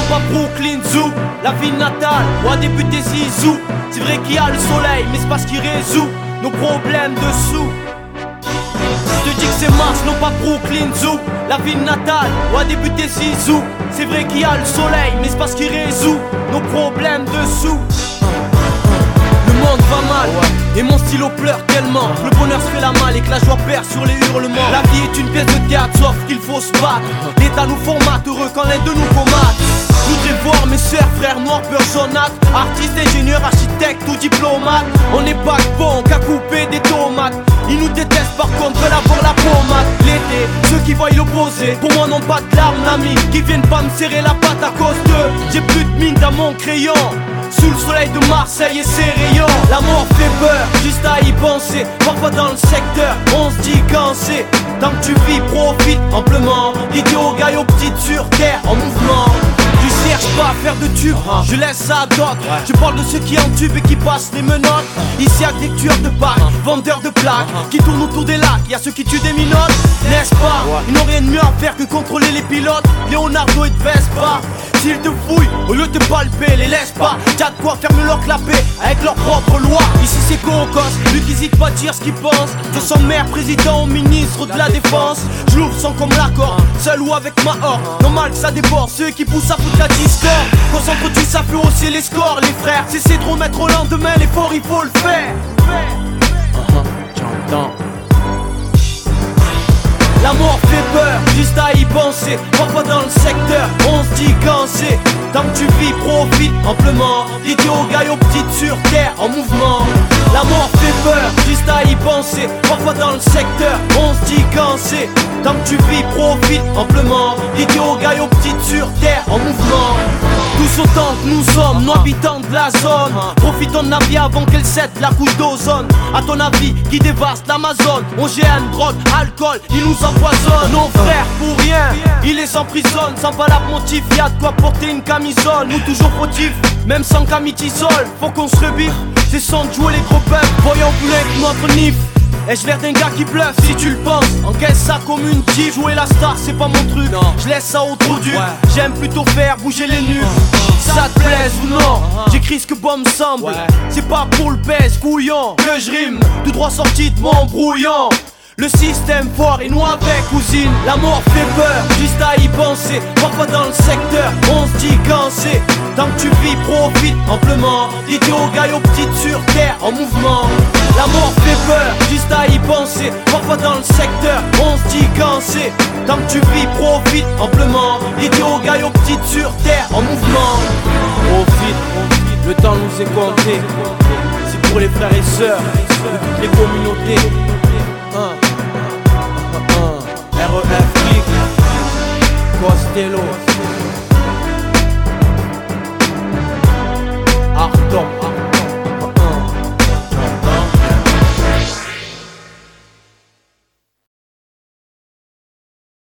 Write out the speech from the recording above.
pas Brooklyn Zoo, la ville natale, où a débuté Zizou. C'est vrai qu'il y a le soleil, mais c'est parce qu'il résout nos problèmes de sous. Je te dis que c'est Mars, non pas Brooklyn Zoo, la ville natale, où a débuté Zizou. C'est vrai qu'il y a le soleil, mais c'est parce qu'il résout nos problèmes de sous. Le monde va mal, et mon stylo pleure tellement. Le bonheur se fait la malle et que la joie perd sur les hurlements. La vie est une pièce de théâtre, sauf qu'il faut se battre. L'État nous formate, heureux quand l'un de nous comate. Je voudrais voir mes sœurs, frères noirs, peurs jaunâtres, artistes, ingénieurs, architectes ou diplomates. On n'est pas bon qu'à couper des tomates. Ils nous détestent par contre, veulent avoir la pommade. L'été, ceux qui voient l'opposé, pour moi n'ont pas de larmes d'amis, qui viennent pas me serrer la patte à cause d'eux. J'ai plus de mine dans mon crayon, sous le soleil de Marseille et ses rayons. La mort fait peur, juste à y penser. Parfois dans le secteur, on se dit quand c'est. Tant que tu vis, profite amplement. Idiot, gars aux petites sur terre, en mouvement. Je cherche pas à faire de tube, je laisse ça à d'autres. Je parle de ceux qui entubent et qui passent les menottes. Ici y'a des tueurs de bacs, vendeurs de plaques, qui tournent autour des lacs, y'a ceux qui tuent des minottes. N'est-ce pas, ils n'ont rien de mieux à faire que contrôler les pilotes. Leonardo et de Vespa, s'ils te fouillent, au lieu de te palper, les laisse pas. T'as de quoi fermer leur clapet avec leurs propres lois. Ici c'est Cocos, lui qui hésite pas à dire ce qu'il pense. De son maire, président, ministre de la défense. Je l'ouvre sans comme l'accord, seul ou avec ma horde. Normal que ça déborde, ceux qui poussent à foutre la discorde. Concentre-tu, ça fait hausser les scores, les frères. Cessez de remettre au lendemain, l'effort il faut le faire. J'entends. La mort fait peur, juste à y penser. Parfois dans le secteur, on se dit quand c'est. Tant que tu vis, profite amplement. Idiot, gars aux petites sur terre, en mouvement. La mort fait peur, juste à y penser. Parfois dans le secteur, on se dit quand c'est. Tant que tu vis, profite amplement. Idiot, gars aux petites sur terre, en mouvement. Tous autant que nous sommes, nous habitants de la zone. Profitons de la vie avant qu'elle cède la couche d'ozone. À ton avis, qui dévaste l'Amazone. OGM, drogue, alcool, il nous empoisonne. Nos frères pour rien, ils les emprisonnent. Sans valable motif, y'a de quoi porter une camisole. Nous toujours fautifs, même sans camitisole. Faut qu'on se rebiffe, c'est sans jouer les gros peuples. Voyons plus avec notre nif. Ai-je l'air d'un gars qui bluffe si tu le penses? Encaisse ça comme une tige. Jouer la star c'est pas mon truc, je laisse ça au trou dur. J'aime plutôt faire bouger les nuques. Ça te plaise ou non, j'écris ce que bon me semble. C'est pas pour le pèse couillon que je rime, tout droit sorti de mon brouillon. Le système fort et nous avec cousine. La mort fait peur, juste à y penser. Parfois dans le secteur, on se dit quand c'est. Tant que tu vis, profite amplement. Idiot, gars aux petites sur terre, en mouvement. La mort fait peur, juste à y penser. Parfois dans le secteur, on se dit quand c'est. Tant que tu vis, profite amplement. Idiot, gars aux petites sur terre, en mouvement. Profite, le temps nous est compté. C'est pour les frères et sœurs, les communautés. REF Costello.